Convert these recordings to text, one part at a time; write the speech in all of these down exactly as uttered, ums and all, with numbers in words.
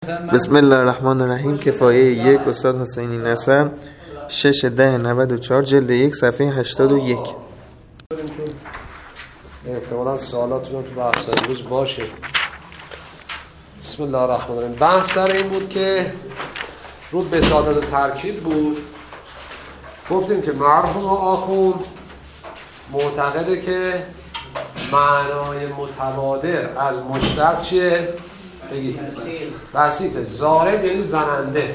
بسم الله الرحمن الرحیم. کفایه یک، استاد حسینی نصر، شش ده نود و چهار، جلد یک، صفحه هشتاد و یک. احتمالا سوالاتون تو بحث امروز باشه. بسم الله الرحمن الرحیم. بحث سر این بود که رو بساطت و ترکیب بود. گفتیم که مرحوم آخوند معتقده که معنای متبادر از مشتق چیه؟ بگید بسیطه. ضارب یعنی زننده،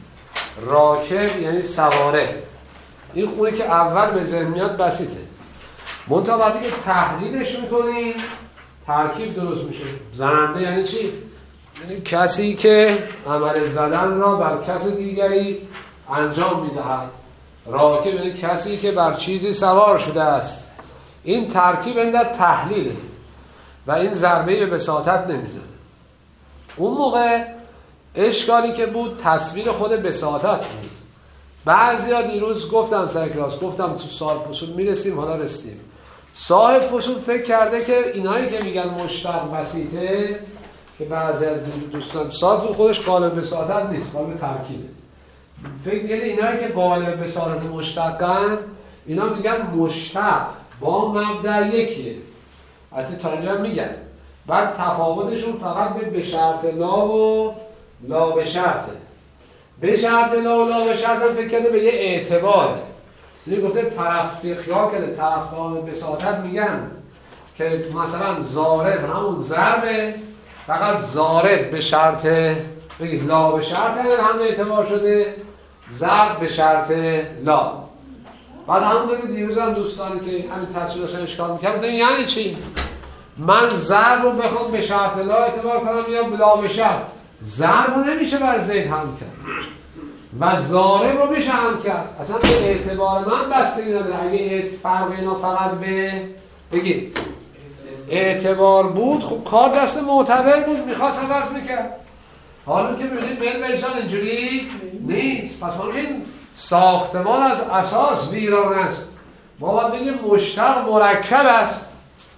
راکب یعنی سواره. این خونه که اول به ذهن میاد بسیطه. منتها وقتی که تحلیلش میکنیم ترکیب درست میشه. زننده یعنی چی؟ یعنی کسی که عمل زدن را بر کس دیگری انجام میدهد. راکب یعنی کسی که بر چیزی سوار شده است. این ترکیب اندر تحلیله و این ضربه به بساطت نمیزنه. اون موقع اشکالی که بود تصویر خود بساطت بود. بعضیا دیروز گفتن سر کلاس، گفتم تو سال فصول میرسیم، حالا رسیدیم. صاحب فصول فکر کرده که اینایی که میگن مشتق بسیطه، که بعضی از دوستان سال تو خودش قالب بساطت نیست، قالب ترکیبه. فکر میگه اینایی که قالب بساطت مشتقن، اینا میگن مشتق با مبدأ یکیه. البته تا اینجا میگن بعد تفاوتشون فقط به به شرط لا و لا به شرطه. به شرط لا و لا به شرطه فکر کرده به یه اعتباره. یعنی گفته طرف خیال کرده طرفدار بساطت میگن که مثلا ضارب همون ضربه، فقط ضارب به شرط بگید لا به شرطه هم اعتبار شده، ضرب به شرط لا. بعد هم بگید دیروز هم دوستانی که همین تصویرشون اشکال میکنم یعنی چی؟ من ضرب رو بخوام به شرط لا اعتبار کنم یا لا به شرط، ضرب رو نمیشه بر زید هم کرد و ضارب رو میشه هم کرد. اصلا به اعتبار من بستگی نداره. اگه فرق اینا فقط به بگید اعتبار بود، خب کار دست معتبر بود، میخواست عوض میکرد. حالا که ببینید بل بجان اینجوری نیست. پس ما این ساختمان از اساس ویران است. ما باید بگیم مشتق مرکب است.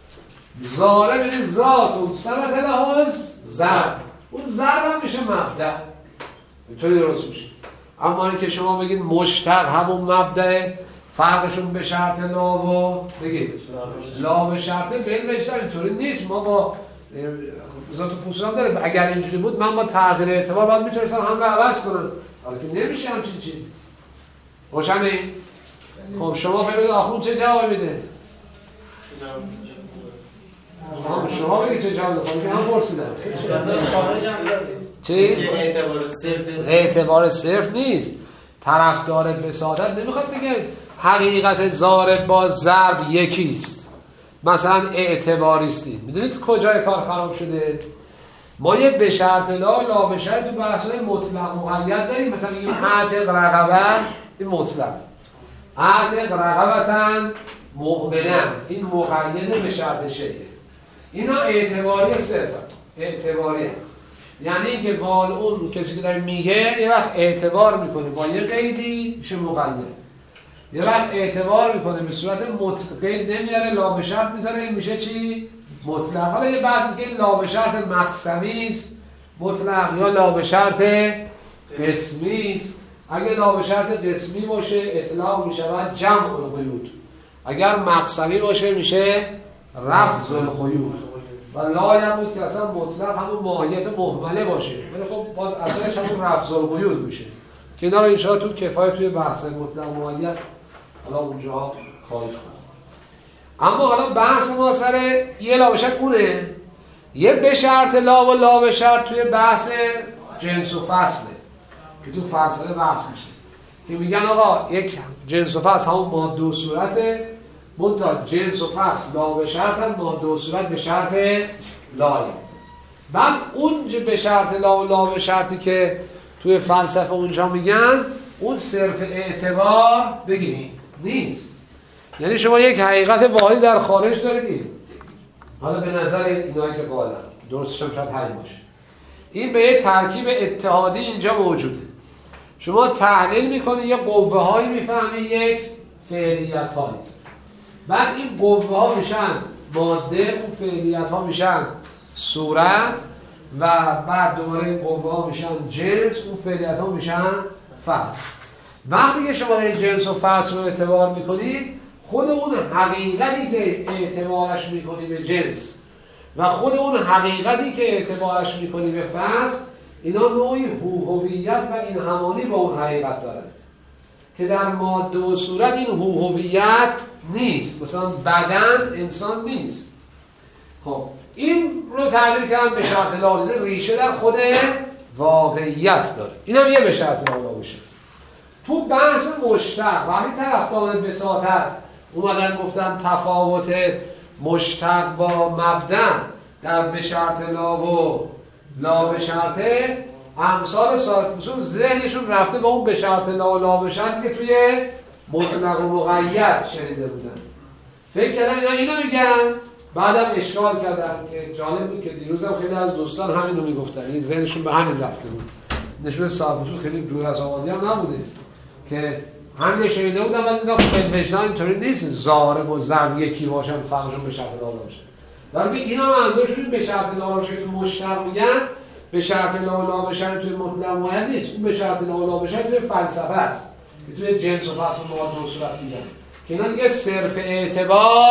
ضارب یعنی ذات اون سمت لحاظ ضرب، اون ضرب هم میشه مبدأ، اینطوری درست میشه. اما اینکه شما بگید مشتق همون مبدأ، فرقشون به شرط لا و بگید لا به شرط بین بجتر اینطوری نیست. ما با ذات فصول هم داره. اگر اینجوری بود من با تغییر اعتبار باید میتونستم هم به عوض کنم، حالا که نمیشه همچین چیزی. روشنه؟ خب شما ببینید آخون چه جواب میده؟ هم شما بگید چه جواب دارید که هم پرسیدم چی؟ اعتبار صرف اعتبار صرف نیست. طرفدار بساطت نمیخواد بگه حقیقت ضارب با ضرب یکیست، مثلا اعتباریستی. میدونید کجای کار خراب شده؟ ما یه به شرط لا لا به شرط تو بحثای مطلق مقید داریم. مثلا این اعتق رقبه، این مطلق اعتق رقبتن مؤمنه، این مقید به شرط شیء. اینا اعتباری صرفا، اعتباری یعنی اینکه با اون کسی که داره میگه یه وقت اعتبار میکنه با یه قیدی میشه مقید، یه وقت اعتبار میکنه به صورت مطلق، قید نمیاره لا به شرط میذاره، این میشه چی؟ مطلق. حالا یه بحثی که لا به شرط مقسمی است مطلق یا لا به شرط قسمی است. اگه لا به شرط قسمی باشه اطلاق میشود جمع القیود، اگر مقسمی باشه میشه رفض القیود. و لا یعنی که اصلا مطلق همون ماهیت مهمله باشه، ولی خب باز اصلش همون رفض القیود میشه که اینا رو انشاءالله تو کفایه توی بحث مطلق ماهیت حالا اونجا خواهید کنم. اما حالا بحث ما سر یه لا به شرط اونه، یه به شرط لا و لا به شرط توی بحث جنس و فصله که تو فصله بحث میشه که میگن آقا یک جنس و فصل همون ماده و صورته، منتها جنس و فصل لا به شرط هم ماده و صورت به شرط لایه. بعد اون به شرط لا و لا به شرطی که توی فلسفه اونجا میگن اون صرف اعتبار بگید نیست. یعنی شما یک حقیقت واحدی در خارج دارید، حالا به نظر اینایی که قائلن درستش هم شاید همین باشه، این به یه ترکیب اتحادی اینجا موجوده. شما تحلیل میکنید یه قوه هایی میفهمید، یک فعلیت هایی، بعد این قوه ها میشن ماده، اون فعلیت ها میشن صورت، و بعد دوباره این قوه ها میشن جنس، اون فعلیت ها میشن فصل. وقتی که شما این جنس و فصل رو اعتبار میکنید، خود اون حقیقتی که اعتبارش میکنی به جنس و خود اون حقیقتی که اعتبارش میکنی به فصل، اینا نوعی هویت و این همانی با اون حقیقت دارن که در ماده و صورت این هویت نیست. مثلا بدن انسان نیست. خب این رو تعبیر کردن به شرط لاله، ریشه در خود واقعیت داره. این هم یه به شرط لاله میشه. تو بحث مشتق وقتی طرفداران بساطت اومدن گفتن تفاوت مشتق با مبدأ در به شرط لا و لا به شرطه، امثال صاحب فصول ذهنشون رفته با اون به شرط لا و لا به شرط که توی مطلق و مقید شنیده بودن. فکر کردن اینا اینو میگن، بعدم اشکال کردن که جالب بود که دیروزم خیلی از دوستان همینو میگفتن، این ذهنشون به همین رفته بود. نشون صاحب فصول خیلی دور از آبادی هم نبوده که همین شنیده بودن، ولی اینا به وجدان اینطوری نیست ضارب و ضرب یکی باشن فرقشون به شرط لا باشه. ولی اینا منظورشون به شرط لا باشه که مشتق میگن، به شرط لا لا بشن توی مطلق مقید نیست. اون به شرط لا لا بشن توی فلسفه است، توی جنس و فصل و ماده و صورت میگن که اینا دیگه صرف اعتبار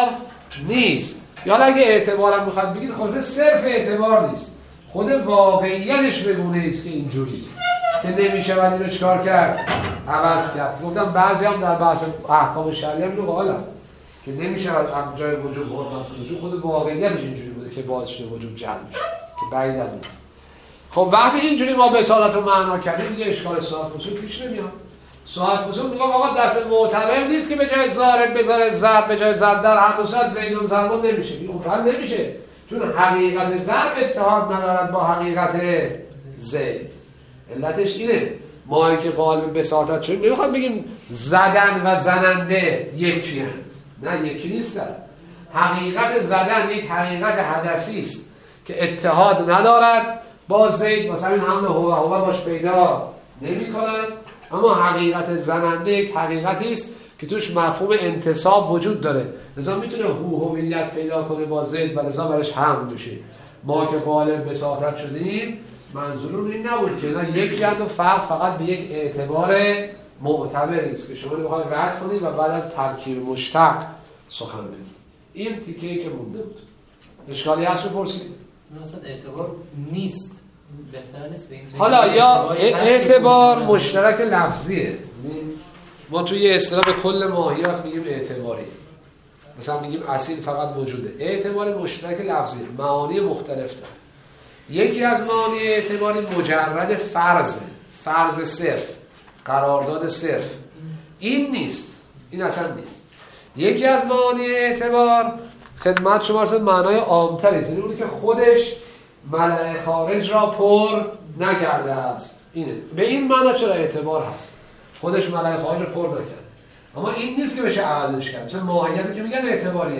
نیست. یا اگه اعتبارم میخواد بگید، خود صرف اعتبار نیست، خود واقعیتش بگونه است که اینجوری است که نمیشه ولی اینو چیکار کرد؟ عوض کرد. گفتم بعضی هم در بحث احکام شرعی هم اینو قائلن که نمیشه از جای وجود حرمت وجود، خود واقعیتش اینجوری بوده که باعث شده وجود جلب میشه که بعید نیست. خب وقتی اینجوری ما به اصالت رو معنا کردیم، دیگه اشکال صاحب فصول پیش نمیاد. صاحب فصول میگه آقا دست معتبر نیست که به جای ضارب بذاره ضرب، به جای ضرب در هر دو صورت زید و ضرب نمیشه. اون حل نمیشه، چون حقیقت ضرب اتحاد ندارد با حقیقت زید. علتش اینه، ما که قائل به بساطت شدیم نمیخوام بگیم زدن و زننده یکی هست. نه یکی نیستن. حقیقت زدن یک حقیقت حدثی است که اتحاد ندارد با زید، مثلا این حمل هو هو باش پیدا نمی کند. اما حقیقت زننده یک حقیقتی است که توش مفهوم انتصاب وجود داره، لذا میتونه هو هویت پیدا کنه با زید و لذا برش حمل بشه. ما که قائل به بساطت شدیم منظورون این نبود که اینا یک جند و فرق فقط به یک اعتبار معتبری است که شما نمیخواید رد کنید و بعد از ترکیب مشتق سخن بگید. این تیکه‌ای که مونده بود. اشکالی هست بپرسید؟ مثلا اعتبار نیست، بهتر نیست بگیم حالا یا اعتبار مشترک لفظیه. ما توی اصطلاح به کل ماهیات میگیم اعتباری، مثلا میگیم اصیل فقط وجوده. اعتبار مشترک لفظی معانی مختلف داره. یکی از معانی اعتباری مجرد فرضه، فرض صرف، قرارداد صرف. این نیست، این اصلا نیست. یکی از معانی اعتبار خدمت شما رسید معنای عام‌تری است، اینه که خودش ملأ خارج را پر نکرده است. اینه. به این معنا چرا اعتبار هست؟ خودش ملأ خارج را پر نکرده. اما این نیست که بشه عوضش کرد. مثلا ماهیتی که میگن اعتباریه،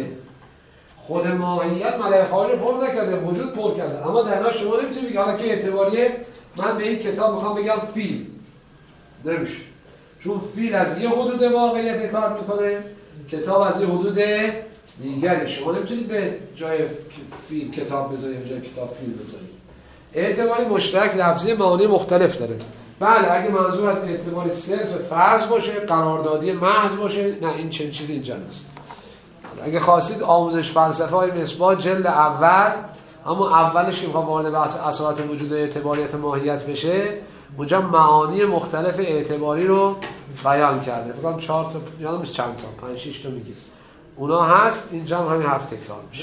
خود ماهیت ملأ خارج را پر نکرده، وجود پر کرده. اما در واقع شما نمیتونید بگید حالا که اعتباریه من به این کتاب میخوام بگم فیل. نمیشه. چون فیل از یه حدود واقعیت کار میکنه، کتاب از یه حدود دیگری. شما نمیتونید به جای فیل کتاب بذارید، به جای کتاب فیل بذارید. اعتباری مشترک لفظی معانی مختلف داره. بله اگه منظور از اعتباری صرف فرض باشه، قراردادی محض باشه، نه این چنین چیزی اینجا نیست. اگه خواستید آموزش فلسفه های مصباح جلد اول، اما اولش که میخوام وارد بحث اصالت وجود اعتباریت ماهیت بشه، اونجا معانی مختلف اعتباری رو بیان کرده. فکر کنم چهار تا یادم نیست چند تا، پنج شش تا میگه. اونا هست، اینجا هم همین هفت تکرار میشه.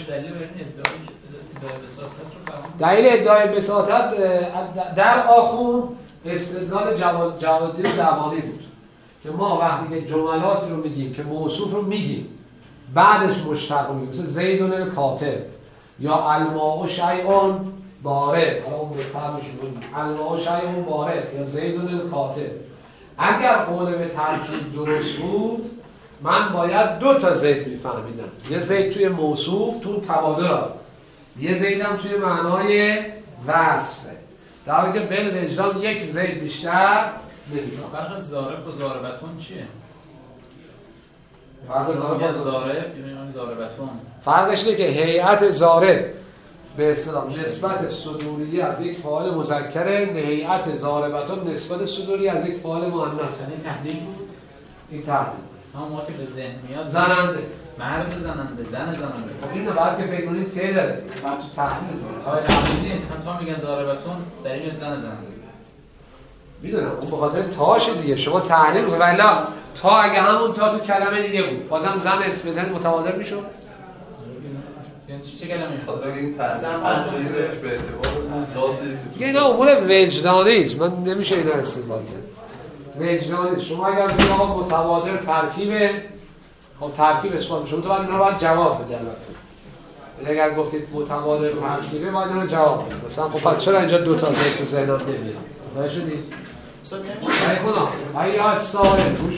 دلیل ادعای بساطت در آخون استدلال جواد جوادی دوانی بود که ما وقتی که جملاتی رو میگیم که موصوف رو میگیم بعدش مشتق رو میگیم، مثل زیدون الکاتب یا الماء شیء بارد، حالا اون بفهمش میگیم الماء شیء بارد یا زیدون الکاتب، اگر قول به ترکیب درست بود من باید دو تا زید میفهمیدم، یه زید توی موصوف تو تبادل، یه زیدم توی معنای وصفه، در حالی که بل وجدان یک زید بیشتر نمیفهم. فرق ضارب و ضاربتون چیه؟ فرق ضارب و ضارب یعنی ضاربتون فرقش اینه که هیئت ضارب به اصطلاح نسبت صدوری از یک فاعل مذکر، نهیت ضاربتون نسبت صدوری از یک فاعل مؤنث. یعنی تحلیل بود. این تحلیل همون موقع به ذهن میاد زننده، مرد زننده، زن زننده. خب این بعد که فکر کنید ته داره بعد تو تحلیل تا تحلیلی نیست. هم تا میگن ضاربتون دلیل زن زننده. میدونم اون به خاطر تاش دیگه شما تحلیل کنید. والا تا اگه همون تا تو کلمه دیگه بود بازم زن اسم بزنید متبادر میشد. یعنی چه کلمه میاد؟ حالا بگیم تحلیلش به اعتبار ذاتی دیگه اینا امور وجدانی است، من نمیشه اینا استدلال کرد. وجدانی شما اگر بگید آقا متبادر ترکیبه، خب ترکیب اثبات شما تو بعد اینا باید جواب بده. البته اگر گفتید متبادر ترکیبه باید اینا جواب بده. مثلا خب پس چرا اینجا دو تا زید تو ذهنم نمیاد؟ متوجه شدید؟ ای خدا ای از سوال گوش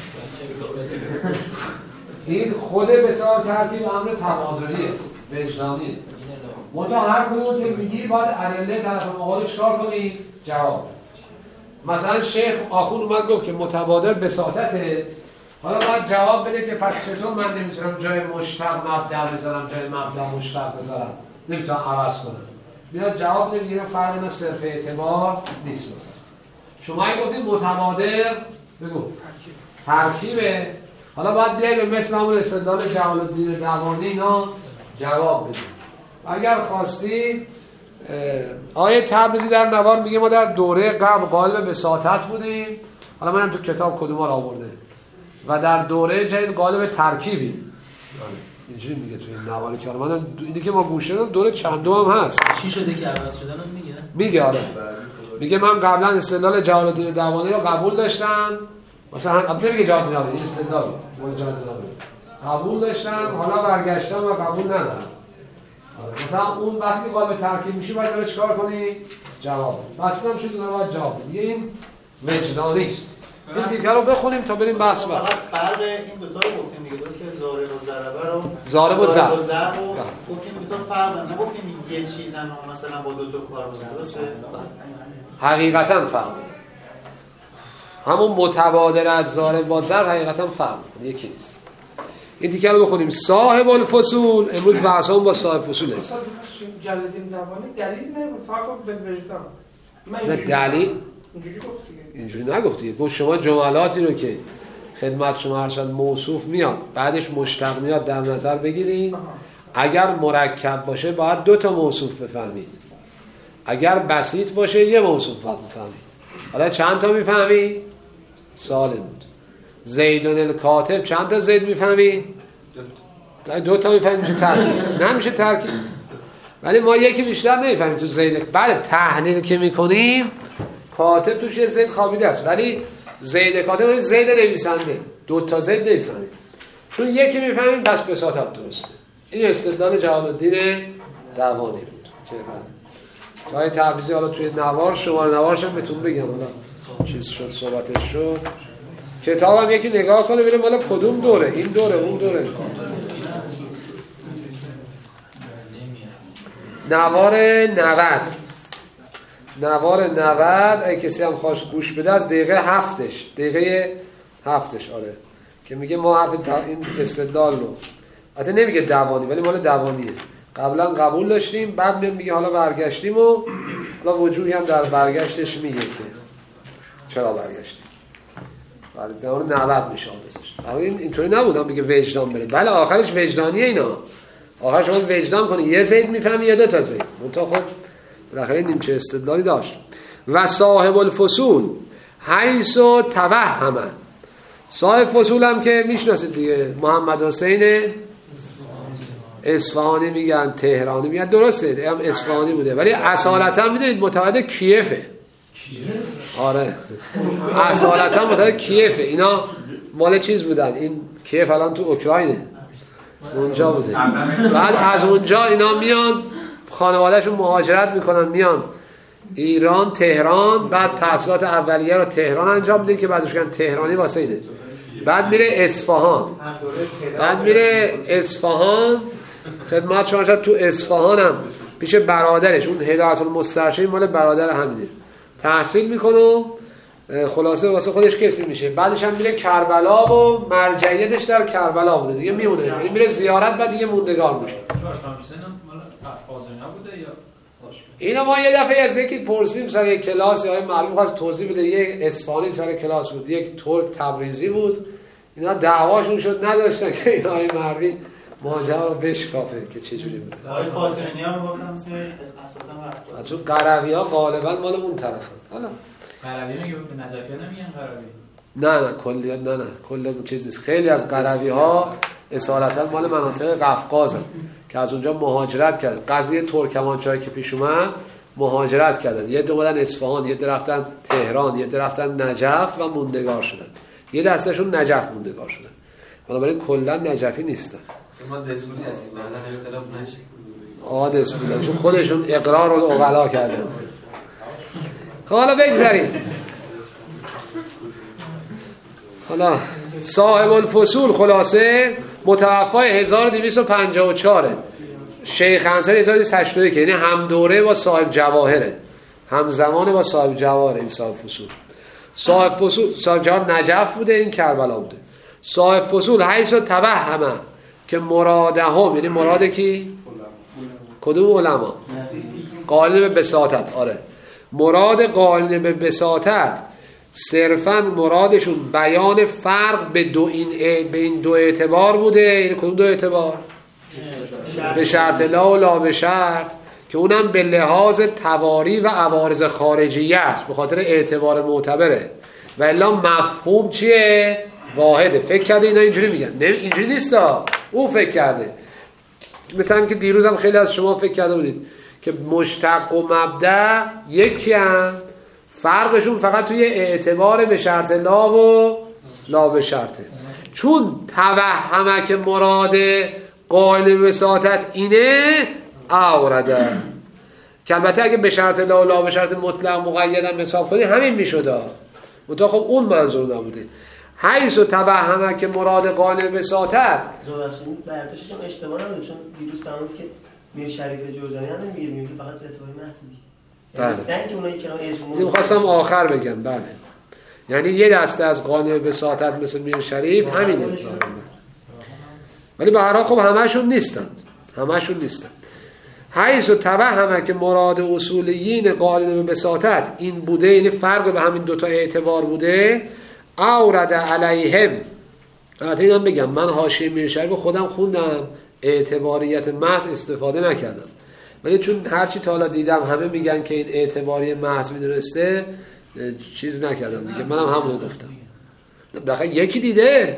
بدید. این خود بسیار ترکیب امر تبادلیه، وجدانیه. منتها هر کدوم که میگی باید ادله طرف مقابل چیکار کنی؟ جواب. مثلا شیخ آخون اومد گفت که متبادر بساطته، حالا باید جواب بده که پس چطور من نمیتونم جای مشتق مبدأ بذارم، جای مبدأ مشتق بذارم، نمیتونم عوض کنم. میاد جواب نمیگیره، فرق اینا صرف اعتبار نیست. مثلا شما اگه گفتید متبادر بگو ترکیبه، حالا باید بیایی به مثل همون استدلال جلال الدین دوانی اینا جواب بدید. اگر خواستی آیه تبریزی در نوار میگه ما در دوره قبل قالب بساطت بودیم، حالا منم تو کتاب کدوم ها را آورده، و در دوره جدید قالب ترکیبی. اینجوری میگه تو این نواری که حالا من اینی که ما گوش دادم دوره چندم هم هست. چی شده که عوض شدن هم میگه؟ میگه آره. میگه من قبلا استدلال جلال الدین دوانی رو قبول داشتم، مثلا نمیگه جلال الدین دوانی، این استدلال بود جلال الدین قبول داشتم، حالا برگشتم و قبول ندارم. مثلا اون وقتی قالب ترکیب میشه باید برای چیکار کنی؟ جواب. مثلا هم شده باید جواب بدی. این وجدانی است. این تیکه رو بخونیم تا بریم بحث بعد. فرق این دو تا رو گفتیم دیگه، درسته؟ ضارب و ضربه رو ضارب و ضرب گفتیم دو تا فرق، نگفتیم یه چیزن و مثلا با دو تا کار بزنن، درسته؟ حقیقتا فرق داره. همون متبادر از ضارب با ضرب حقیقتا فرق داره، یکی نیست. این تیکه رو بخونیم. صاحب الفصول، امروز بحثمون با صاحب فصوله. جلال الدین دوانی دلیل نه فرق به وجدان. نه دلیل اینجوری گفت دیگه. اینجوری نگفتی. گفت شما جملاتی رو که خدمت شما ارشد موصوف میاد بعدش مشتق میاد در نظر بگیرید. اگر مرکب باشه باید دو تا موصوف بفهمید، اگر بسیط باشه یه موصوف باید بفهمید. حالا چند تا میفهمید؟ سال بود. زیدون الکاتب چند تا زید میفهمید؟ دو تا میفهمید. میشه ترکیب؟ نمیشه ترکیب. ولی ما یکی بیشتر نمیفهمیم تو زید. بله تحلیل که میکنیم کاتب توش یه زید خوابیده است، ولی زید کاتب زید نویسنده، دو تا زید نمیفهمیم. چون یکی میفهمیم پس بساطت درسته. این استدلال جلال الدین دوانی بود که بعد جای تبریزی حالا توی نوار شماره نوارش هم بهتون بگم. حالا چیز شد صحبتش شد. کتابم یکی نگاه کنه ببینه مال کدوم دوره، این دوره اون دوره. نوار نود نوار نود اگه کسی هم خواست گوش بده از دقیقه هفتش دقیقه هفتش آره که میگه ما حرف این استدلال رو حتی نمیگه دوانی ولی مال دوانیه قبلا قبول داشتیم، بعد میاد میگه حالا برگشتیم و حالا وجودی هم در برگشتش میگه که چرا برگشتیم. ولی در نود میشه آموزش. این اینطوری نبودم میگه وجدان بره. بله آخرش وجدانیه اینا. آخرش شما وجدان کنی یه زید میفهمی یا دو تا زید. منتها خب بالاخره نیمچه استدلالی داشت. و صاحب الفصول حیث و توهم. صاحب فصول هم که میشناسید دیگه، محمد حسین اصفهانی میگن، تهرانی میگن، درسته هم اصفهانی بوده ولی اصالتا میدونید متولد کیفه. آره اصالتا متولد کیفه. اینا مال چیز بودن، این کیف الان تو اوکراینه، اونجا بوده. بعد از اونجا اینا میان خانوادهشون مهاجرت میکنن میان ایران تهران، بعد تحصیلات اولیه رو تهران انجام میدن که بعدش کردن تهرانی واسه اینه. بعد میره اصفهان، بعد میره اصفهان خدمت شما شد. تو اصفهان هم پیش برادرش اون هدایت المسترشدین مال برادر همینه تحصیل میکنه. خلاصه واسه خودش کسی میشه. بعدش هم میره کربلا و مرجعیتش در کربلا بوده دیگه، میمونه، یعنی میره زیارت بعد دیگه موندگار میشه. اینا ما یه دفعه از یکی پرسیدیم سر یک کلاس، یا معلوم خواست توضیح بده، یک اصفهانی سر کلاس بود، یک ترک تبریزی بود، اینا دعواشون شد نداشتن که این آقای مروی ماجرا رو بشکافه که چه جوری بود. آقای فاطمی ها میگفتن مثل اساسا چون قروی ها غالبا مال اون طرفن. حالا قروی میگه به نجفی نمیگن قروی؟ نه نه کلی نه نه کلی چیز نیست. خیلی از قروی ها اصالتا مال مناطق قفقازن که از اونجا مهاجرت کردن. قضیه ترکمانچای که پیش اومد مهاجرت کردن، یه دو اومدن اصفهان، یه رفتن تهران، یه رفتن نجف و موندگار شدن. یه دستشون نجف موندگار شدن. بنابراین کلا نجفی نیستن. ما دسپولی هستیم، بعدن اختلاف نشه. آه دسپولی، چون خودشون اقرار رو اغلا کردن. حالا بگذاریم. حالا صاحب الفصول خلاصه متوفای هزار و دویست و پنجاه و چهار، شیخ انصاری هزار و دویست و هشتاد و یک، یعنی هم دوره با صاحب جواهره، هم زمانه با صاحب جواهر. این صاحب فصول صاحب فصول صاحب جواهر نجف بوده، این کربلا بوده. صاحب فصول حیث توهمه که مرادهم، یعنی مراد کی؟ کدوم علما؟ قائلین به بساطت. آره مراد قائلین به بساطت صرفاً مرادشون بیان فرق به دو این به این دو اعتبار بوده. یعنی کدوم دو اعتبار؟ به شرط لا و لا به شرط، که اونم به لحاظ تواری و عوارض خارجیه است، به خاطر اعتبار معتبره. و الا مفهوم چیه؟ واحده. فکر کرده اینا اینجوری میگن؟ نه اینجوری نیستا، او فکر کرده. مثلا که دیروز هم خیلی از شما فکر کرده بودید که مشتق و مبدأ یکی هستند، فرقشون فقط توی اعتبار به شرط لا و لا به شرطه. چون توهمه که مراد قائل به وساطت اینه اورده، که البته اگه به شرط لا و لا به شرط مطلق مقیدن حساب کنی همین میشد، منتها خب اون منظور نبوده. حیث و توهمه که مراد قائل به وساطت زوبخشی برداشتش هم اشتباه نبود، چون دیروز فهمید که میر شریف جوزانی هم نمیگه، میگه فقط اعتباری محضی. بله. نه که اونایی که اجماع اینو خواستم آخر بگم. بله یعنی یه دسته از قانع بساطت مثل میر شریف همینه، ولی به هر حال خب همشون نیستند، همشون نیستند. حیث و توهمه که مراد اصولیین قائلین به بساطت این بوده، یعنی فرق به همین دوتا اعتبار بوده. اورد علیهم، البته اینم بگم من حاشیه میر شریف خودم خوندم، اعتباریت محض استفاده نکردم، ولی چون هرچی تا حالا دیدم همه میگن که این اعتباری محض میدونسته، چیز نکردم دیگه، منم همونو گفتم. بخاطر یکی دیده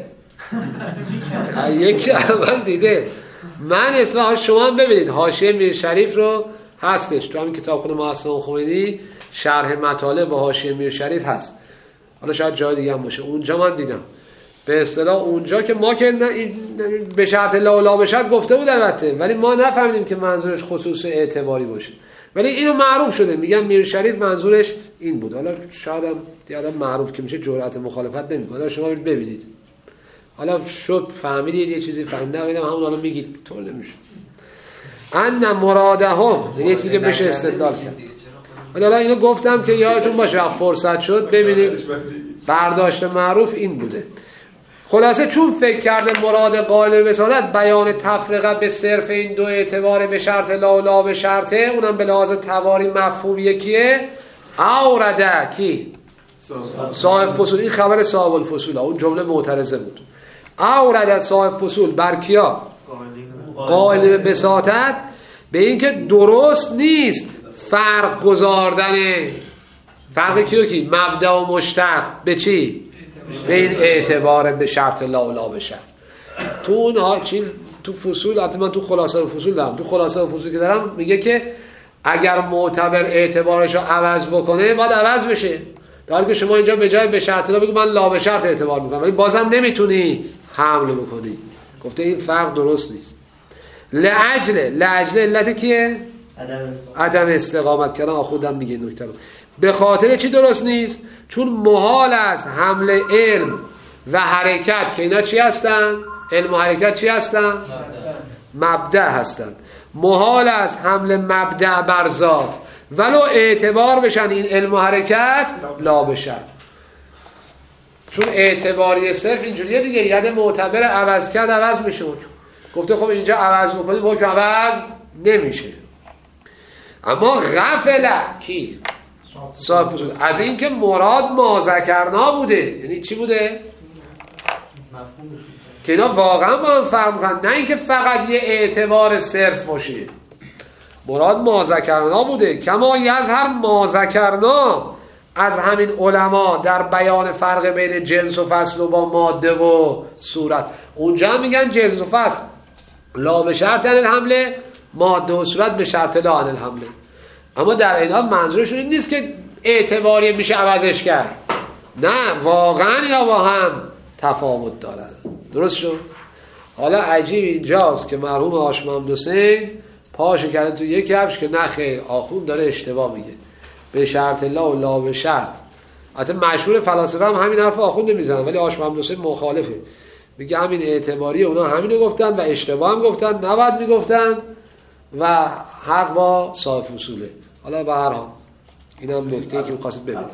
یکی اول دیده. من اصلا شما هم ببینید حاشیه میر شریف رو هستش تو همین کتابخونه محسن خمینی، شرح مطالب با حاشیه میر شریف هست. حالا شاید جای دیگه هم باشه، اونجا من دیدم. به اصطلاح اونجا که ما که به شرط لا و لا به شرط گفته بود البته، ولی ما نفهمیدیم که منظورش خصوص اعتباری باشه، ولی اینو معروف شده، میگم میر شریف منظورش این بود. حالا شاید هم دیگه معروف که میشه جرأت مخالفت نمیکنه. حالا شما ببینید، حالا شد فهمیدید یه چیزی فهمیدم، همون حالا میگید طور نمیشه. ان مرادهم یه چیزی که بشه استدلال کرد. حالا اینو گفتم که یادتون باشه فرصت شد ببینید برداشت معروف این بوده. خلاصه چون فکر کرده مراد قائل به وساطت بیان تفرقه به صرف این دو اعتبار به شرط لا و لا به شرطه، اونم به لحاظ تواری مفهوم یکیه. اورده کی؟ صاحب فصول. این خبر صاحب الفصول، اون جمله معترضه بود. اورده صاحب فصول بر کیا؟ قائل به وساطت، به این که درست نیست فرق گذاردن فرق کیو کی؟ مبدأ و مشتق به چی؟ به این اعتبار به شرط لا و لا به شرط. تو اون چیز تو فصول، حتی من تو خلاصه فصول دارم، تو خلاصه فصول که دارم میگه که اگر معتبر اعتبارش رو عوض بکنه باید عوض بشه، در حالی که شما اینجا به جای به شرط لا بگی من لا به شرط اعتبار میکنم، ولی بازم نمیتونی حمل بکنی. گفته این فرق درست نیست. لعجل لعجل علت کیه؟ عدم استقامت کردن. خودم میگه نکته رو به خاطر چی درست نیست؟ چون محال است حمل علم و حرکت، که اینا چی هستن؟ علم و حرکت چی هستن؟ مبدأ هستن. محال است حمل مبدأ بر ذات ولو اعتبار بشن این علم و حرکت لا بشن. چون اعتباری صرف اینجوریه دیگه، یعنی معتبر عوض کرد عوض میشه حکم. گفته خب اینجا عوض میکنیم حکم عوض نمیشه. اما غفله کی؟ صاحب فصول از این که مراد ما ذکرنا بوده. یعنی چی بوده؟ که اینا واقعا با هم فرق میکنن، نه اینکه فقط یه اعتبار صرف باشه. مراد ما ذکرنا بوده. کما یظهر ما ذکرنا از همین علما در بیان فرق بین جنس و فصل و با ماده و صورت. اونجا هم میگن جنس و فصل لا به شرط عن الحمله، ماده و صورت به شرط لا عن الحمله. اما در این حال منظورشون این نیست که اعتباری میشه عوضش کرد، نه واقعا اینا با هم تفاوت دارن. درست شد؟ حالا عجیب اینجاست که مرحوم هاشم محمد حسین پاشو کرده تو یک کفش که نه خیر آخوند داره اشتباه میگه، به شرط لا و لا به شرط. البته مشهور فلاسفه هم همین حرف آخوند میزنن، ولی هاشم محمد حسین مخالفه، میگه همین اعتباری اونا همینو گفتن و اشتباه هم گفتن، نباید میگفتن و حق با صاحب اصوله. حالا به هر حال اینم نکته که می‌خواستید ببینید.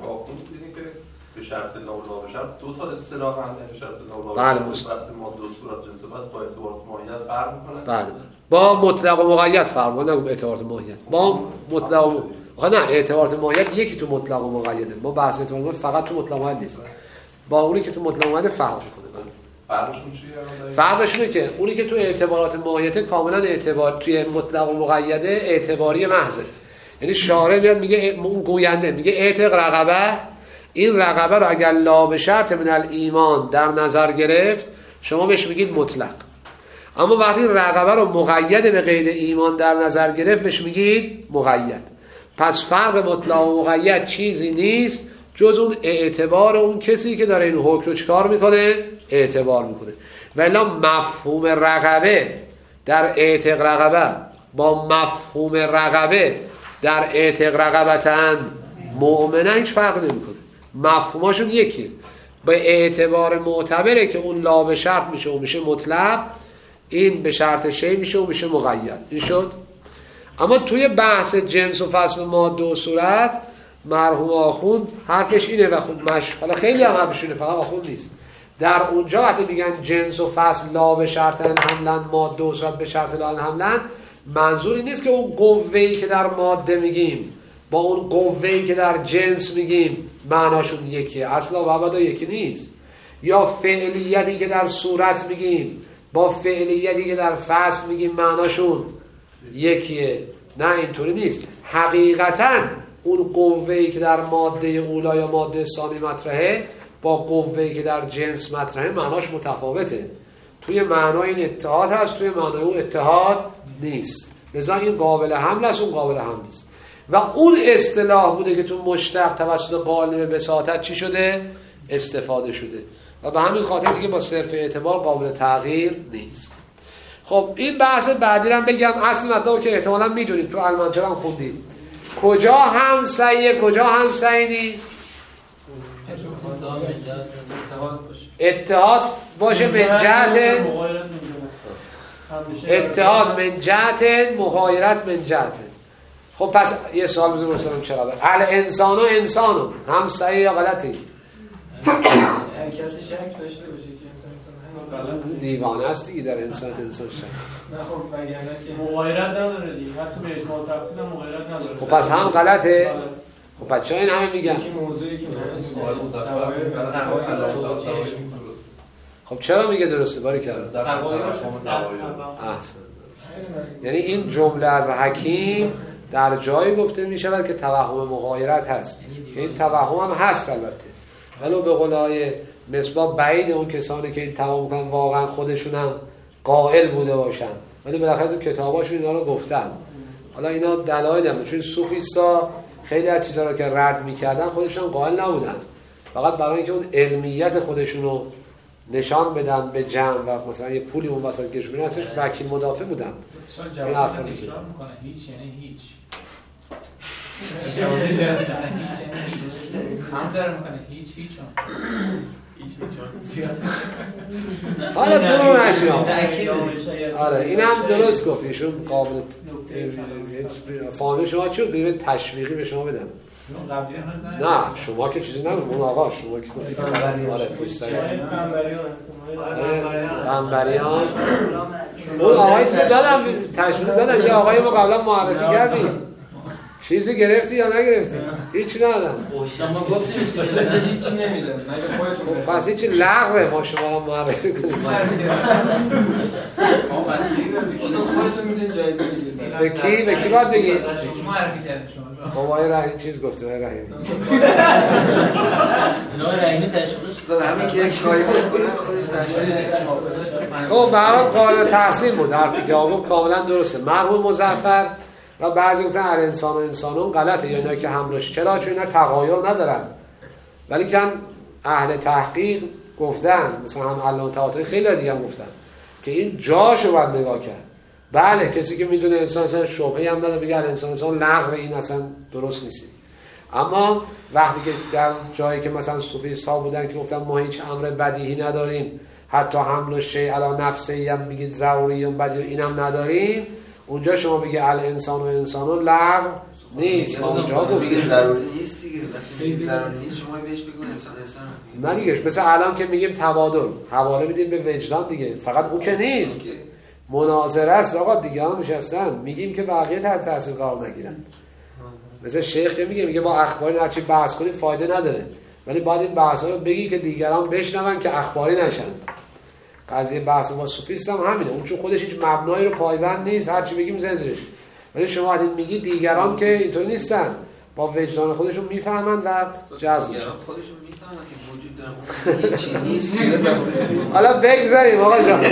به شرط لا و لا به شرط دو تا اصطلاح هم به شرط لا و لا بله به شرط ما دو صورت جنس بس با اعتبار ماهیت فرق می‌کنه. بله بله با مطلق و مقید فرق می‌کنه، نه اعتبار ماهیت با مطلق و آخه نه اعتبار ماهیت یکی تو مطلق و مقیده. ما بحث اعتبار ماهیت فقط تو مطلق و مقید نیست، با اونی که تو مطلق و مقید فرق می‌کنه. فرقشون چیه؟ فرقشونه که اونی که تو اعتبارات ماهیت کاملا اعتبار توی مطلق و مقیده اعتباری محضه. یعنی شارع میاد میگه اون گوینده میگه اعتق رقبه، این رقبه رو اگر لا به شرط من الایمان در نظر گرفت شما بهش میگید مطلق. اما وقتی رقبه رو مقید به قید ایمان در نظر گرفت بهش میگید مقید. پس فرق مطلق و مقید چیزی نیست جز اون اعتبار اون کسی که داره این حکم رو چکار میکنه؟ اعتبار میکنه. ولی مفهوم رقبه در اعتق رقبه با مفهوم رقبه در اعتق رقبتن مؤمنه هیچ فرق نمیکنه، مفهوماشون یکیه. به اعتبار معتبره که اون لا به شرط میشه و میشه مطلق، این به شرط شی میشه و میشه مقید. این شد. اما توی بحث جنس و فصل و ماده و صورت مرحوم آخوند حرفش اینه و خود مش حالا خیلی هم حرفشونه، فقط آخوند نیست. در اونجا وقتی میگن جنس و فصل لا به شرط حملن ماده و صورت به شرط لا حملن، منظوری نیست که اون قوه‌ای که در ماده میگیم با اون قوه‌ای که در جنس میگیم معناشون یکیه، اصلا و ابدا یکی نیست. یا فعلیتی که در صورت میگیم با فعلیتی که در فصل میگیم معناشون یکیه، نه اینطوری نیست. حقیقتاً اون قوه‌ای که در ماده اولا یا ماده ثانی مطرحه با قوه‌ای که در جنس مطرحه معناش متفاوته. توی معنای این اتحاد هست، توی معنای اون اتحاد نیست. لذا این قابل حمل است، اون قابل حمل نیست. و اون اصطلاح بوده که تو مشتق توسط قائل به بساطت چی شده؟ استفاده شده. و به همین خاطر دیگه با صرف اعتبار قابل تغییر نیست. خب این بحث بعدی رو بگم. اصل مطلب که احتمالاً میدونید، تو المنجل هم خوندید. کجا هم صحیح کجا هم صحیح نیست؟ اتحاد باشه من جهت اتحاد من جهت مغایرت من جهت. خب پس یه سوال بزرگ برسنم چرا بر الانسان و انسانو هم صحیح یا غلطی؟ کسی شک داشته باشه که انسان دیوانه است دیگه در انسان انسان شک. نه خب وگرنه که مغایرت نداره دیگه، حتی به اجماع تفصیل هم مغایرت نداره. خب پس هم غلطه؟ خب بچه‌ها این همه میگن. این موضوعی که خب چرا میگه درسته؟ باری کردم. احسن. یعنی این جمله از حکیم در جایی گفته می شود که توهم مغایرت هست، که این توهم هم هست البته، ولو به قولای مصباح بعید اون کسانی که این توهم کنن واقعا خودشون هم قائل بوده باشن، ولی بالاخره تو کتاباشون اینا رو گفتن. حالا اینا دلایل هم، چون صوفیستا خیلی از چیزا رو که رد میکردن خودشون قائل نبودن، فقط برای اینکه اون علمیت خودشون رو نشان بدن به جمع و مثلا یه پولی اون واسه گشونه هستش وکیل مدافع بودن. این حرف رو میزنن هیچ یعنی هیچ هم داره میکنه هیچ هیچون حالا درو نشیام. آره این هم درست گفت ایشون قابل فاهمه شما چون بیوه تشویقی به شما بدم. نه شما که چیزی نگو، اون آقا شما که گفتی که غلطی. آره پشت سرت قنبریان اون آقایی که دادم تشریح دادم، یه آقایی ما قبلا معرفی کردیم. چیزی گرفتی یا نگرفتی؟ هیچی ندادم. شما گفتید هیچی نمیدونم. مگه خودتون پس هیچی لغوه ما شما رو معرفی کنیم. خودتون میتونید جایزه بگیرید. به کی؟ به کی باید بگید؟ کی معرفی کردید شما؟ بابای رحیم چیز گفته، بابای رحیمی. بابای رحیمی تشویقش زاد همین که یک کاری بکنه خودش تشویق. خب به هر حال قابل تحسین بود حرفی که آقا کاملا درسته. مرحوم مظفر و بعضی گفتن هر انسان و انسانون غلطه، یا اینا که حملش چرا؟ چون اینا تغایر ندارن. ولی کن اهل تحقیق گفتن، مثلا هم علامه طباطبایی خیلی دیگه هم گفتن که این جاشو باید نگاه کرد. بله کسی که میدونه انسان اصلا شبهه‌ای هم نداره بگه انسان انسان لغو، این اصلا درست نیست. اما وقتی که در جایی که مثلا صوفیستا بودن که گفتن ما هیچ امر بدیهی نداریم، حتی حمل شیء علی نفسه هم میگید ضروری هم بدیهی اینم نداریم، اونجا شما بگه ال انسان و انسانو لغو نیست. ما اونجا گفتیم ضروری نیست دیگه. وقتی ضروری نیست شما بهش بگو انسان انسان. نه دیگه، مثل الان که میگیم تبادل، حواله میدیم به وجدان دیگه، فقط اون که نیست. مناظره است آقا، دیگران نشستن میگیم که بقیه تحت تاثیر قرار نگیرن. مثل شیخ که میگه میگه با اخباری هرچی بحث کنی فایده نداره، ولی باید این بحثا رو بگی که دیگران بشنون که اخباری نشن. قضیه بحث با صوفیست هم همینه، اون چون خودش هیچ مبنایی رو پایبند نیست، هرچی بگیم زنجیرش. ولی شما وقتی میگی دیگران که اینطوری نیستن، با وجدان خودشون میفهمن و جذب میشن. خودشون میفهمن که وجود داره، اون هیچی نیست. حالا بگذاریم آقا جان،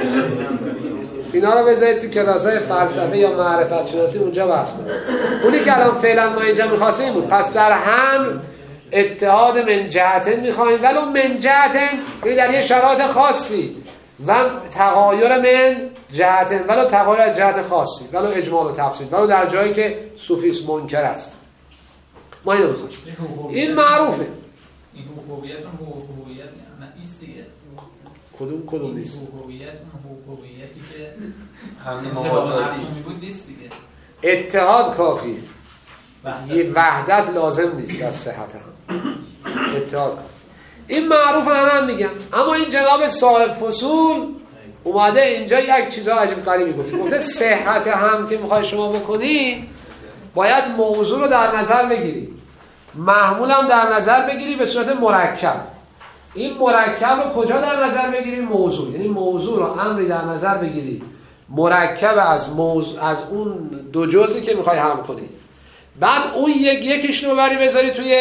اینا رو بذارید تو کلاسای فلسفه یا معرفت شناسی اونجا بحث کنید. اونی که الان فعلا ما اینجا می‌خواستیم این بود. پس در هم اتحاد من جهتن می‌خوایم، ولو من جهتن یعنی در یه شرایط خاصی، و تغایر من جهتن ولو تغایر از جهت خاصی، ولو اجمال و تفصیل، ولو در جایی که صوفیسم منکر است. ما اینو می‌خوایم. این معروفه. این هویت هم هویت نیست دیگه. کدوم کدوم نیست؟ هویت هویتی که همین مواجهاتی بود نیست دیگه. اتحاد کافیه. یه وحدت لازم نیست در صحت هم. اتحاد کافی. این معروف هم هم میگم. اما این جناب صاحب فصول اومده اینجا یک چیزا عجیب غریبی گفته. گفته صحت هم که میخوای شما بکنی باید موضوع رو در نظر بگیری، محمول هم در نظر بگیری به صورت مرکب. این مرکب رو کجا در نظر بگیری؟ موضوع، یعنی موضوع رو امری در نظر بگیری مرکب از موضوع، از اون دو جزئی که میخوای هم کنی. بعد اون یک یکیش رو ببری بذاری توی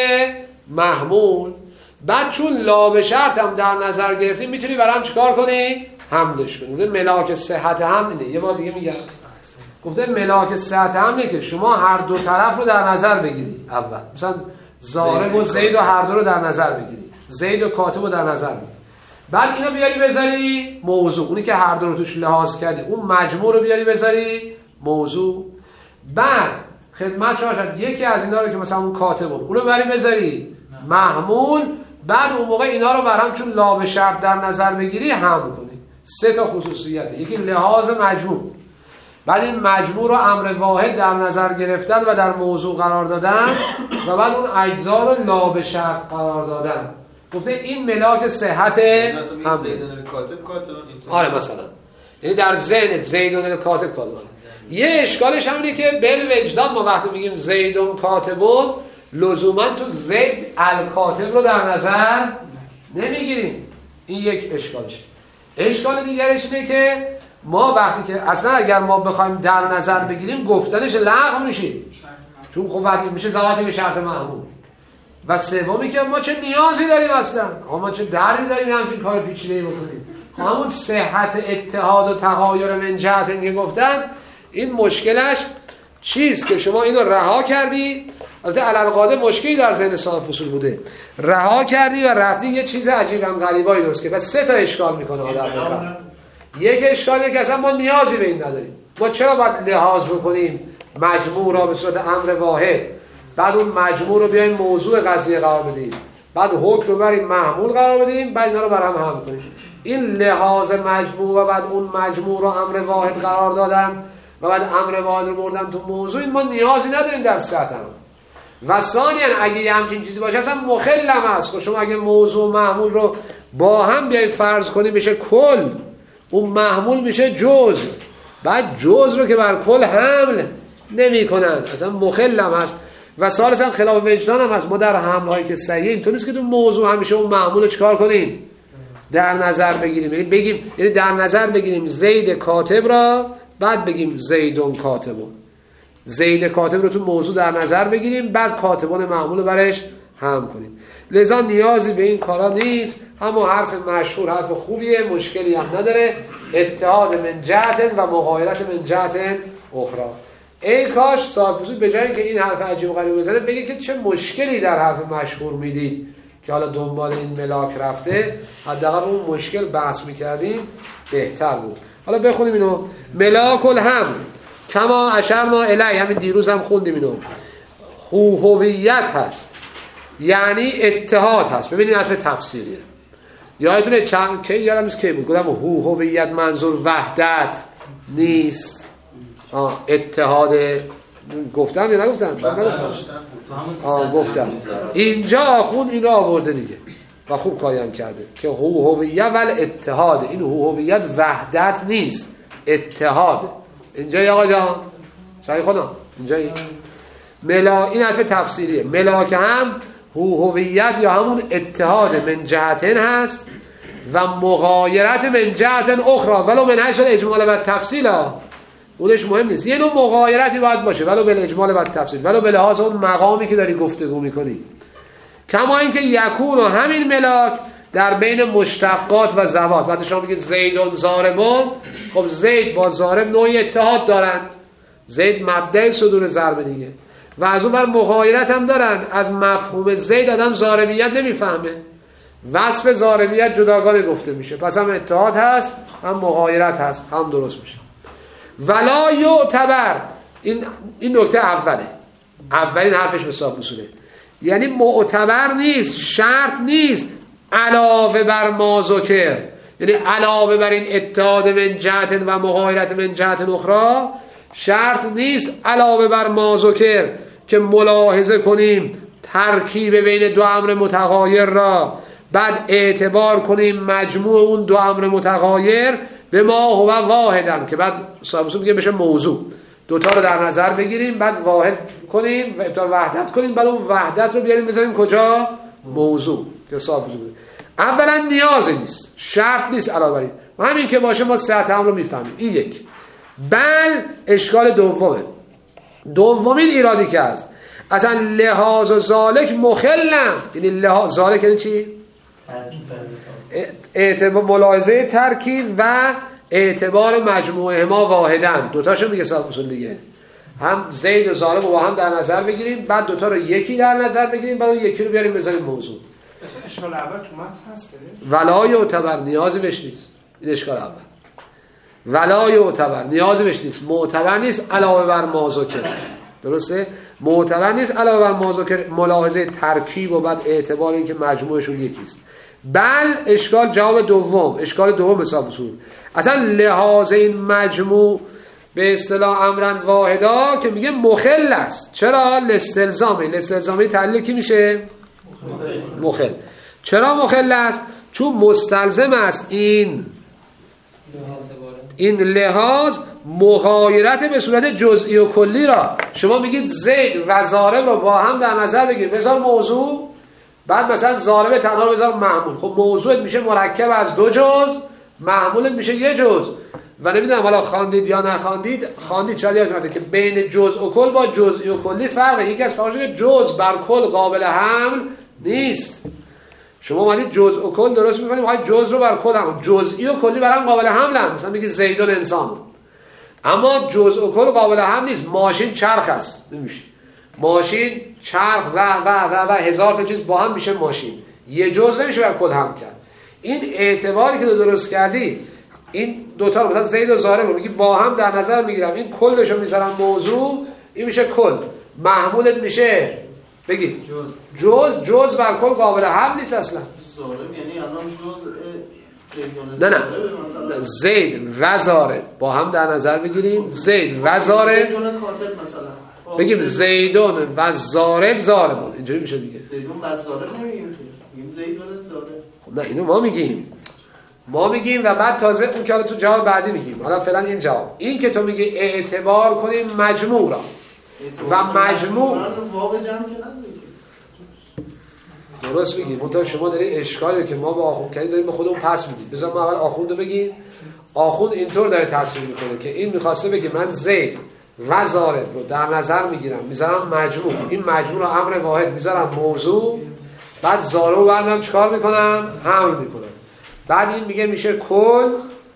محمول. بعد چون لا به شرط هم در نظر گرفتی میتونی برام چیکار کنی؟ حملش کنی. گفته ملاک صحت هم اینه. یه بار دیگه میگم، گفته ملاک صحت هم اینه که شما هر دو طرف رو در نظر بگیری. اول مثلا ضارب و زید و هر دو رو در نظر بگیری، زید و کاتب رو در نظر بگیری. بعد اینو بیاری بذاری موضوع، اونی که هر دو رو توش لحاظ کردی، اون مجموع رو بیاری بذاری موضوع. بعد خدمت شما شد یکی از اینا رو که مثلا اون کاتب بود اونو ببری بذاری محمول. بعد اون موقع اینا رو برام چون لا به شرط در نظر بگیری هم کنی. سه تا خصوصیته. یکی لحاظ مجموع، بعد این مجموع رو امر واحد در نظر گرفتن و در موضوع قرار دادن، و بعد اون اجزا رو لا به شرط قرار دادن. گفته این ملاک صحت هم. زیدون کاتب کاتب. آره مثلا یعنی در ذهنت زیدون کاتب کاتب. یه اشکالش هم اینه که بل وجدان ما وقتی میگیم زیدون کاتبون لزوما تو زید الکاتب رو در نظر نمیگیریم. این یک اشکالش. اشکال دیگرش اینه که ما وقتی که اصلا اگر ما بخوایم در نظر بگیریم گفتنش لغو میشه، چون خب وقتی میشه زواتی به شرط محمول. و سومی که ما چه نیازی داریم اصلا، ما چه دردی داریم همچین کار پیچیده‌ای بکنیم. همون صحت اتحاد و تغایر من جهت که گفتن، این مشکلش چیست که شما اینو رها کردی. البته علالقاده مشکلی در ذهن صاحب فصول بوده، رها کردی و رفتی یه چیز عجیب هم غریبایی درست که بس سه تا اشکال میکنه آدم. یک اشکالیه که اصلا ما نیازی به این نداریم. ما چرا باید لحاظ بکنیم مجموع را به صورت امر واحد، بعد اون مجموع رو بیایم موضوع قضیه قرار بدیم، بعد حکم رو بریم محمول قرار بدیم، بعد اینا رو برام هم کنیم. این لحاظ مجموع و بعد اون مجموع رو امر واحد قرار دادن و بعد امر واحد رو بردن تو موضوع، این ما نیازی نداریم در سطح هم. و ثانیا اگه یه همچین چیزی باشه اصلا مخلم هست. خب شما اگه موضوع و محمول رو با هم بیایید فرض کنید میشه کل، اون محمول میشه جز، بعد جز رو که بر کل حمل نمی کنن اصلا مخلم هست. و ثالثا هم خلاف وجدان هم هست. ما در حمل هایی که صحیح اینطور نیست که تو موضوع همیشه اون محمول رو چکار کنیم در نظر بگیریم، یعنی بگیم یعنی در نظر بگیریم زید کاتب را بعد بگیم زیدون کاتبون، زید کاتب رو تو موضوع در نظر بگیریم بعد کاتبون معمول رو برش هم کنیم. لذا نیازی به این کارا نیست. همون حرف مشهور حرف خوبیه، مشکلی هم نداره. اتحاد من جهت و مغایرت من جهت اخرى. ای کاش صاحب اصول به جای که این حرف عجیب و غریب بزنه بگه که چه مشکلی در حرف مشهور میدید که حالا دنبال این ملاک رفته، حداقل اون مشکل بحث میکردیم بهتر بود. حالا بخونیم اینو. ملاک الهم کما اشرنا الی، همین دیروز هم خوندیم اینو، هو هویت هست یعنی اتحاد هست. ببینید حرف تفسیریه. یادتونه چند کی یادم نیست کی بود گفتم هو هویت منظور وحدت نیست، آه اتحاد گفتم یا نگفتم؟ آه گفتم. اینجا آخوند این رو آورده دیگه و خوب کاری هم کرده که هو هویت ول اتحاد. این هو هویت وحدت نیست، اتحاد. اینجا یا آقا جان شاید خدا اینجا ملا، این حرف تفسیریه. ملاک هم هو هویت یا همون اتحاد من جهتن هست و مغایرت من جهتن اخرى ولو من حیث الاجمال و التفصیل. اونش مهم نیست، یه نوع مغایرتی باید باشه ولو به اجمال و التفصیل، ولو به لحاظ اون مقامی که داری گفتگو میکنی. کما اینکه یکون و همین ملاک در بین مشتقات و زوات. وقتی شما میگید زیدون ضاربون، خب زید با ضارب نوعی اتحاد دارن، زید مبدأ صدور ضرب دیگه، و از اون بر مغایرت هم دارن. از مفهوم زید آدم ضاربیت نمیفهمه، وصف ضاربیت جداگانه گفته میشه، پس هم اتحاد هست هم مغایرت هست، هم درست میشه. ولا یعتبر، این این نکته اوله، اولین حرفش به صاحب اصوله، یعنی معتبر نیست، شرط نیست علاوه بر ما ذکر، یعنی علاوه بر این اتحاد من جهت و مغایرت من جهت اخرى، شرط نیست علاوه بر ما ذکر که ملاحظه کنیم ترکیب بین دو امر متغایر را، بعد اعتبار کنیم مجموع اون دو امر متغایر به ما هو واحدن، که بعد صاحب اصول میگه بشه موضوع. دوتا رو در نظر بگیریم بعد واحد کنیم و ابتدا وحدت کنیم، بعد اون وحدت رو بیاریم بذاریم کجا؟ موضوع. که صاحب اصول اولا نیازی نیست، شرط نیست علاوه بر این، همین که باشه ما صحت امر رو میفهمیم. این یک. بل اشکال دومه، دومین ایرادی که هست اصلا لحاظ و ذالک مخلم، یعنی لحاظ ذالک یعنی چی؟ اعتبار ملاحظه ترکیب و اعتبار مجموعه ما واحدن. دوتاشو میگه صاحب اصول دیگه، هم زید و ضارب رو با هم در نظر بگیریم، بعد دوتا رو یکی در نظر بگیریم، بعد اون یکی رو بیاریم بذاریم موضوع. اشکال اول تو متن هست ولا یعتبر، نیازی بهش نیست. این اشکال اول. ولا یعتبر، نیازی بهش نیست، معتبر نیست علاوه بر ما ذکر. درسته؟ معتبر نیست علاوه بر ما ذکر، ملاحظه ترکیب و بعد اعتبار این که مجموعشون یکیست. بل اشکال جواب دوم، اشکال دوم به حساب اصول اصلا لحاظ این مجموع به اصطلاح امرن واحدا که میگه مخل است. چرا؟ لاستلزامه. لاستلزامه تعلیل کی میشه؟ مخل. چرا مخل است؟ چون مستلزم است این این لحاظ مغایرت به صورت جزئی و کلی را. شما میگید زید و ضارب رو با هم در نظر بگیر، بذار موضوع، بعد مثلا ضارب تنها رو بذار محمول. خب موضوعت میشه مرکب از دو جز، محمولت میشه یه جز. و نمیدونم حالا خواندید یا نخواندید، خواندید شاید یادتونه که بین جزء و کل با جزئی و کلی فرقه. یکی از فرقاش جزء بر کل قابل حمل نیست. شما اومدید جزء و کل درست می‌کنید، می‌خواید جزء رو بر کل هم، جزئی و کلی برام قابل حملن. مثلا میگید زیدون انسان، اما جزء و کل قابل حمل نیست. ماشین چرخ است، نمیشه. ماشین چرخ و و و و هزار تا چیز با هم میشه ماشین، یه جزء نمیشه بر کل حمل کرد. این اعتباری که تو درست کردی، این دوتا رو مثلا زید و ضارب رو میگی با هم در نظر میگیرم، این کلش رو میذارم موضوع، این میشه کل، محمولت میشه بگید جز. جز جز بر کل قابل حمل نیست اصلا. ضارب یعنی الان جز نه نه زید و ضارب با هم در نظر بگیریم، زید و ضارب. بدون کاتب مثلا بگیم زیدون و زارب زاربون، اینجوری میشه دیگه. زیدون و زارب نمیگیم که، میگیم زیدون زارب. خب نه اینو ما میگیم ما میگیم و بعد تازه اون که حالا تو جواب بعدی میگیم. حالا فعلا این جواب، این که تو میگی اعتبار کنیم مجموع را و مجموع واو جمع کردن درست میگی. منتها شما داری اشکالی که ما با آخوند کردیم داریم به خودمون پس میدیم. بذار ما اول آخوند رو بگیم. آخوند اینطور داره تصویر میکنه که این میخواسته بگه من زید و زارب رو در نظر میگیرم میذارم مجموع، این مجموع رو امر واحد میذارم موضوع، بعد زارب رو بردم چیکار میکنم؟ حمل میکنم. بعد این میگه میشه کل،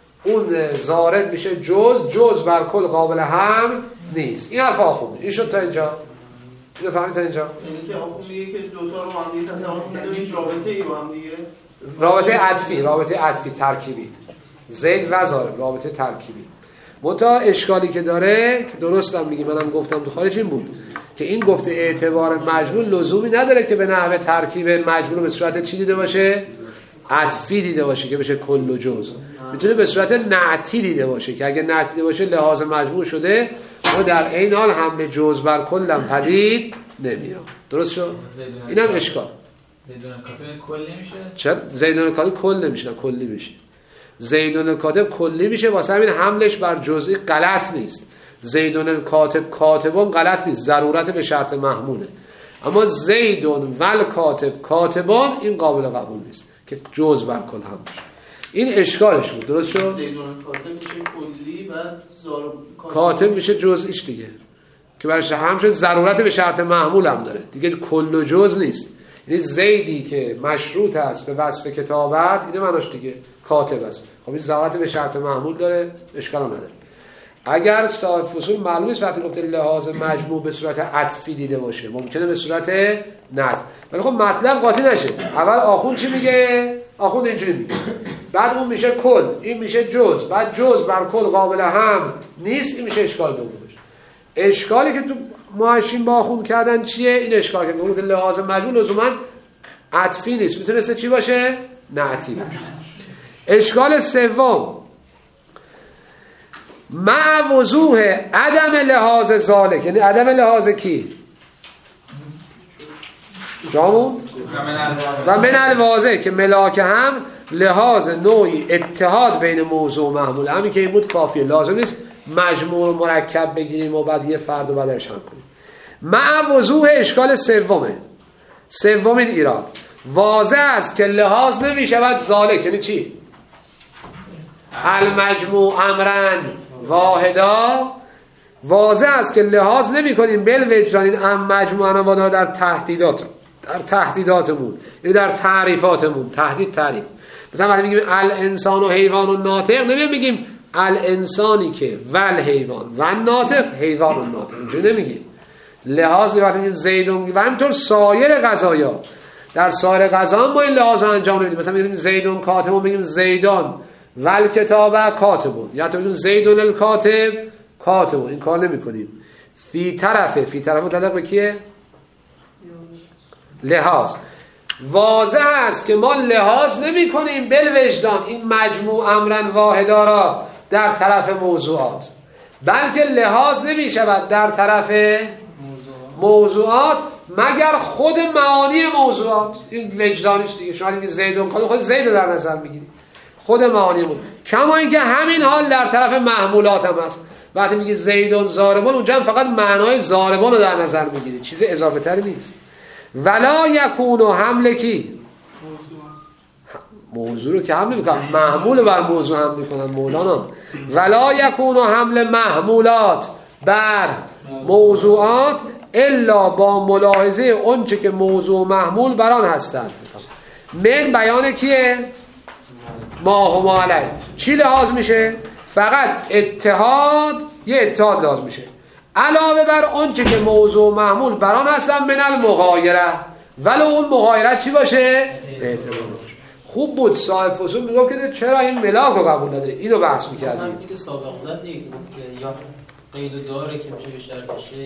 اون زارب میشه جز، جز بر کل قابل حمل نیست. این حرف آخونده. این شد تا اینجا. اینو فهمید تا اینجا؟ یعنی که آخوند میگه که دو تا رو هم دیگه تصور کنید هیچ رابطه‌ای با هم دیگه، رابطه عطفی، رابطه عطفی ترکیبی، زید و زارب رابطه ترکیبی. منتها اشکالی که داره که درستم میگی، منم گفتم تو خارج این بود که این گفته اعتبار مجموع لزومی نداره که به نحوه ترکیب مجموع به صورت چی دیده باشه؟ عطفی دیده باشه که بشه کل و جز. میتونه به صورت نعتی دیده باشه که اگه نعتی دیده باشه لحاظ مجموع شده و در این حال حمل جز بر کلم پدید نمیاد. درست شد؟ اینم اشکال. زیدون کاتب کل نمیشه؟ چرا؟ زیدون کاتب کل نمیشه، نه کلی میشه. زیدون کاتب کلی میشه، واسه همین حملش بر جزئی غلط نیست. زیدون کاتب کاتبون غلط نیست، ضرورت به شرط محموله. اما زیدون ول کاتب کاتبون این قابل قبول نیست که جز بر کل هم میشه. این اشکالش بود. درست شد؟ زیدون کاتب میشه کلی و زارب کاتب میشه جزئیش دیگه که برش هم شد، ضرورت به شرط محمول هم داره دیگه، کل و جز نیست. یعنی زیدی که مشروط است به وصف کتابت، اینه معناش دیگه کاتب است. خب این ضرورت به شرط محمول داره، اشکال هم نداره. اگر صاحب فصول معلوم است وقتی گفته لحاظ مجموع به صورت عطفی دیده باشه، ممکنه به صورت نعت، ولی خب مطلب قاطی نشه. اول آخوند چی میگه؟ آخوند اینجوری میگه، بعد اون میشه کل، این میشه جز، بعد جز بر کل قابل هم نیست، این میشه اشکال دومش. اشکالی که تو معاشین با آخوند کردن چیه؟ این اشکال که گفته لحاظ مجموع لزوما عطفی نیست، میتونه چی باشه؟ نعتی باشه. اشکال سوم مع وضوح عدم لحاظ ذالک، یعنی عدم لحاظ کی؟ جامون؟ و من الواضح که ملاک هم لحاظ نوعی اتحاد بین موضوع و محمول، همین که این بود کافیه، لازم نیست مجموع و مرکب بگیریم و بعد یه فرد و بعدش هم کنیم. مع وضوح اشکال سومه، سومین ایراد واضح است که لحاظ نمی شود ذالک، یعنی چی؟ المجموع امرن واحدا، واضح است که لحاظ نمی کنیم بل وجدان این ام مجموعا واحدا در تهدیدات، در تهدیداتمون، یعنی در تعریفاتمون. تهدید تعریف، مثلا وقتی میگیم الانسان و حیوان و ناطق، نمیگیم میگیم الانسانی که ول حیوان و ناطق حیوان و ناطق، اینجوری نمیگیم. لحاظ وقتی میگیم زیدون و همینطور سایر قضایا، در سایر قضا ما این لحاظ انجام نمیدیم. مثلا میگیم زیدون کاتب، میگیم زیدان ول کتابه کاتبون، یا تو میگیم زیدون الکاتب کاتبون، این کار نمیکنیم. فی طرفه، فی طرفه متعلق به کیه؟ لحاظ. واضح است که ما لحاظ نمی کنیم بل وجدان این مجموع امرن واحدا را در طرف موضوعات، بلکه لحاظ نمی شود در طرف موضوعات مگر خود معانی موضوعات. این وجدانیش دیگه. شما میگید زیدون کاتب، خود زید در نظر میگیرید، خود معانی بود. کما اینکه همین حال در طرف محمولات هم هست. وقتی میگید زیدون زاربون، اونجا هم فقط معنای زاربون رو در نظر میگیرید، چیز اضافه تری نیست. ولا یکونو حمل کی؟ موضوع رو که حمل میکنن، محمول بر موضوع هم میکنن مولانا. ولا یکونو حمل محمولات بر موضوعات الا با ملاحظه اونچه که موضوع محمول بران هستند. من بیان کیه؟ ما هما علیه. چی لحاظ میشه؟ فقط اتحاد، یه اتحاد لحاظ میشه علاوه بر اونچه که موضوع محمول بران هستن من المغایره، ولو اون مغایره چی باشه؟ اعتبار باشه. خوب بود صاحب فصول میگم که چرا این ملاک رو قبول نداره، اینو بحث میکردیم. حرفی که سابق زد دیگه گفت یا قید داره که میشه به شرط شه.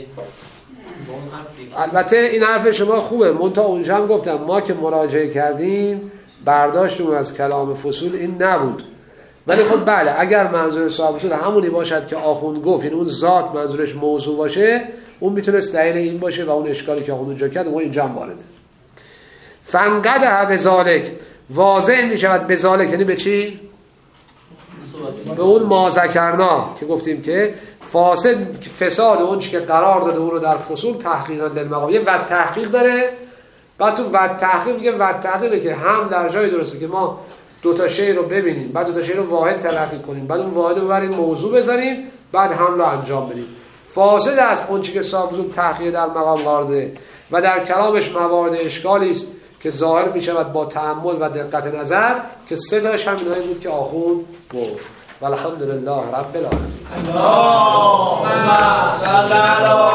البته این حرف شما خوبه، منتها اونجا هم گفتم ما که مراجعه کردیم برداشتمون از کلام فصول این نبود. ولی خب بله، اگر منظور صاحب فصول همونی باشد که آخوند گفت، یعنی اون ذات منظورش موضوع باشه، اون میتونست دلیل این باشه و اون اشکالی که اونجا کرد ما اینجا هم وارده. فنقدح بذالک، واضح میشود بذالک یعنی به چی؟ به اون ما ذکرنا که گفتیم که فاسد فساد اون چی که قرار داده اون رو در فصول تحقیقا للمقام. یه ود تحقیق داره، بعد تو ود تحقیق میگه ود تحقیقه که هم در جای درسته که ما دو تا شی رو ببینیم، بعد دو تا شی رو واحد تلقی کنیم، بعد اون واحد رو ببریم موضوع بذاریم، بعد حمل رو انجام بدیم. فاسد است اون چی که صاحب فصول تحقیق در مقام قرار داده و در کلامش موارد اشکالی است که ظاهر می شود با تأمل و دقت نظر، که سه تاش هم اینایی بود که آخوند گفت. والحمدلله رب العالمین. اللهم صل علی